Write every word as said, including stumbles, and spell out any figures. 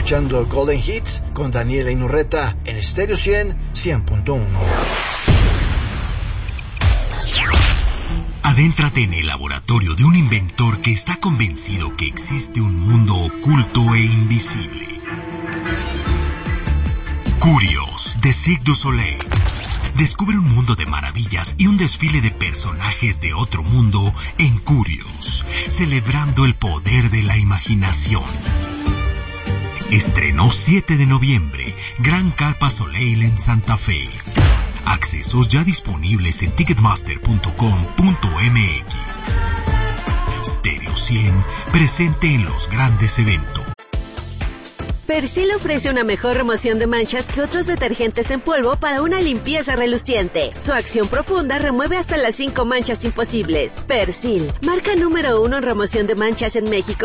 escuchando Golden Hits con Daniela Inurreta en Stereo cien, cien punto uno. Adéntrate en el laboratorio de un inventor que está convencido que existe un mundo oculto e invisible. Curios, de Cirque du Soleil. Descubre un mundo de maravillas y un desfile de personajes de otro mundo en Curios, celebrando el poder de la imaginación. Estrenó siete de noviembre, Gran Carpa Soleil en Santa Fe. Accesos ya disponibles en ticketmaster punto com punto m x. Stereo cien, presente en los grandes eventos. Persil ofrece una mejor remoción de manchas que otros detergentes en polvo para una limpieza reluciente. Su acción profunda remueve hasta las cinco manchas imposibles. Persil, marca número uno en remoción de manchas en México